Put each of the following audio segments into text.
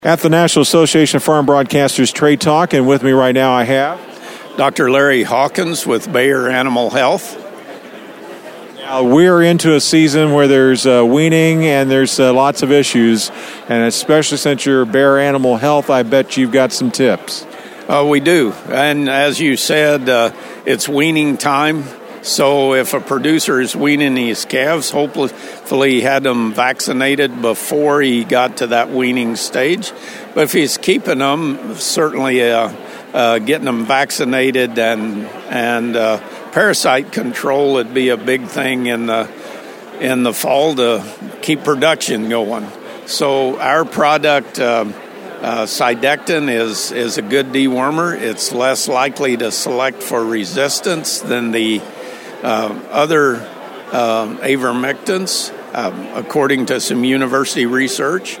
At the National Association of Farm Broadcasters Trade Talk, and with me right now I have Dr. Larry Hawkins with Bayer Animal Health. Now, we're into a season where there's weaning and there's lots of issues, and especially since you're Bayer Animal Health, I bet you've got some tips. We do, and as you said, it's weaning time. So if a producer is weaning his calves, hopefully he had them vaccinated before he got to that weaning stage. But if he's keeping them, certainly getting them vaccinated and parasite control would be a big thing in the fall to keep production going. So our product, Cydectin, is a good dewormer. It's less likely to select for resistance than the other avermectins, according to some university research,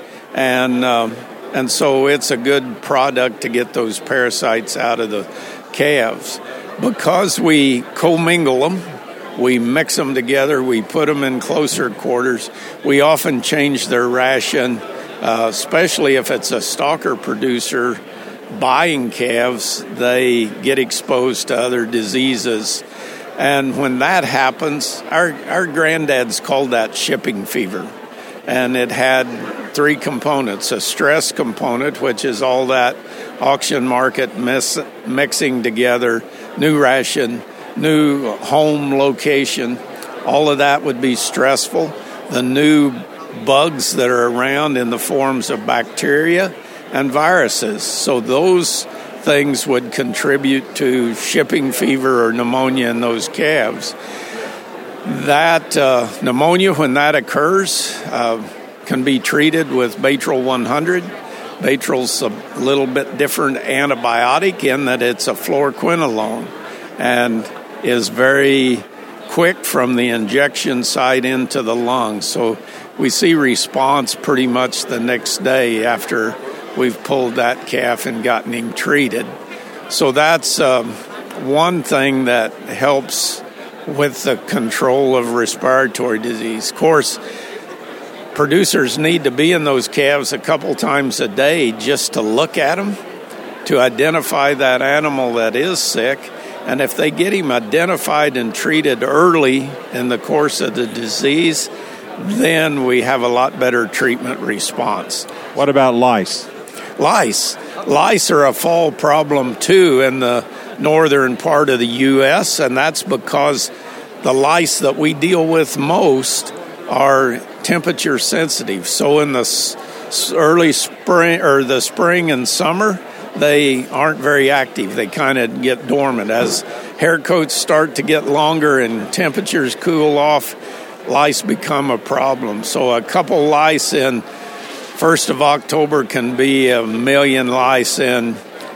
and so it's a good product to get those parasites out of the calves. Because we commingle them, we mix them together, we put them in closer quarters, we often change their ration, especially if it's a stalker producer buying calves, they get exposed to other diseases. And when that happens, our granddads called that shipping fever. And it had three components: a stress component, which is all that auction market mixing together, new ration, new home location. All of that would be stressful. The new bugs that are around in the forms of bacteria and viruses. So those things would contribute to shipping fever or pneumonia in those calves. That pneumonia, when that occurs, can be treated with Baytril 100. Baytril's a little bit different antibiotic in that it's a fluoroquinolone and is very quick from the injection site into the lungs. So we see response pretty much the next day after we've pulled that calf and gotten him treated. So that's one thing that helps with the control of respiratory disease. Of course, producers need to be in those calves a couple times a day just to look at them, to identify that animal that is sick. And if they get him identified and treated early in the course of the disease, then we have a lot better treatment response. What about lice? Lice are a fall problem, too, in the northern part of the U.S., and that's because the lice that we deal with most are temperature sensitive. So in the early spring or the spring and summer, they aren't very active. They kind of get dormant. As hair coats start to get longer and temperatures cool off, lice become a problem. So a couple lice in 1st of October can be 1 million lice in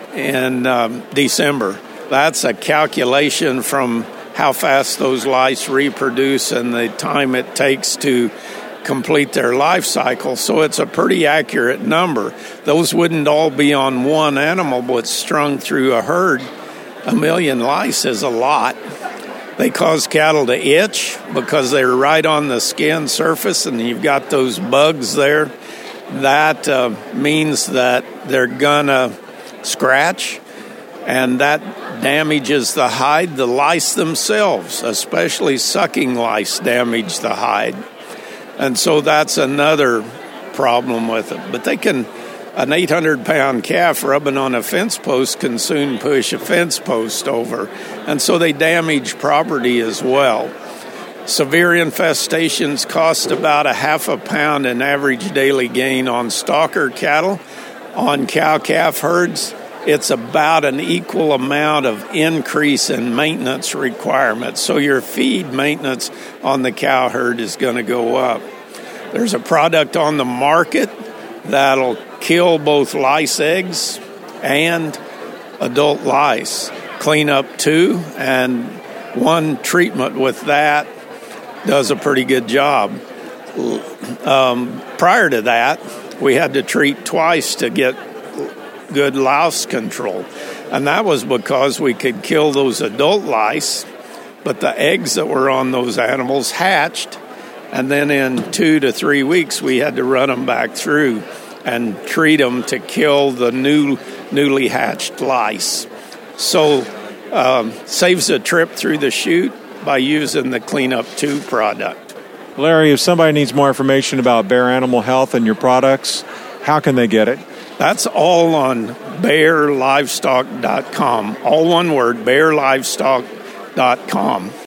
December. That's a calculation from how fast those lice reproduce and the time it takes to complete their life cycle. So it's a pretty accurate number. Those wouldn't all be on one animal, but strung through a herd. 1 million lice is a lot. They cause cattle to itch because they're right on the skin surface and you've got those bugs there. That means that they're gonna scratch, and that damages the hide. The lice themselves, especially sucking lice, damage the hide. And so that's another problem with it. But an 800-pound calf rubbing on a fence post can soon push a fence post over. And so they damage property as well. Severe infestations cost about ½ pound in average daily gain on stalker cattle. On cow-calf herds, it's about an equal amount of increase in maintenance requirements. So your feed maintenance on the cow herd is going to go up. There's a product on the market that'll kill both lice eggs and adult lice. Clean up 2, and one treatment with that does a pretty good job. Prior to that, we had to treat twice to get good louse control. And that was because we could kill those adult lice, but the eggs that were on those animals hatched, and then in 2 to 3 weeks, we had to run them back through and treat them to kill the newly hatched lice. So saves a trip through the chute by using the Cleanup 2 product. Larry, if somebody needs more information about Bayer Animal Health and your products, how can they get it? That's all on BayerLivestock.com. All one word, BayerLivestock.com.